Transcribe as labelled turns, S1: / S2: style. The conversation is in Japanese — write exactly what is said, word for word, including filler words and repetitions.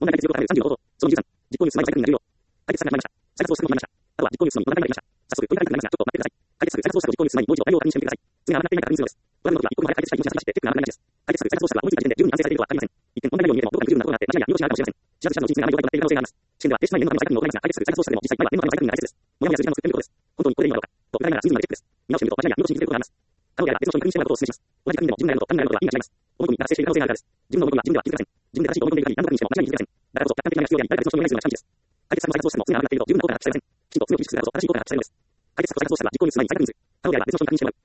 S1: 問題解決要項さんじゅうのこと。そのにじゅうさん、実行ニュース毎回になるよ。解決されました。再発をするのを決めました。あとは実行ニュースのまとめができました。早速、問題解決になりますが、ちょっと待ってください。解決策、再発をした実行ニュース前にもう一度概要を確認してみてください。次が甘くなっていないか確認するのです。ご覧の通りは一刻も早く解決したい気持ちが出して、チェックが甘くなりがちです。解決策、再発をしたが思いついた時点で十分に完成されているとは限りません。一見問題内容に見えても、どこかに不十分なところがあって、間違いや見落としがあるかもしれません。知らず知らずのうちにがあまり弱くなっている可能性があります。試験では、提出前念のための再確認を行いますが、解決策、再発をしたでも、実際、前は念のための再確認が大切です。もやもやする時間を作ってみることです。本当にこれでいいのだろうか。と、具体なら数字までチェックです。見直してみると、間違いや見落としに気づくことがあります。可能であれば、別の人に確認してもらうことをお勧めします。同じ確認でも、自分がやること、他人がやることは意味が違います。思い込みが発生している可能性があるからです。自分の思い込みは自分では気づかません。自分で正しいと思い込んでいる限り、何度確認しても間違いに気づかません。だからこそ、客観的な目が必要であり、誰か別の人にお願いするのが近道です。解決策の再発をしても、次が甘くなっていると、十分な効果が期待されません。きちんと次を厳しくするからこそ、正しい効果が期待されるのです。解決策を再発をしたら、実行ニュース前に再確認する。可能であれば、別の人に確認してもらう。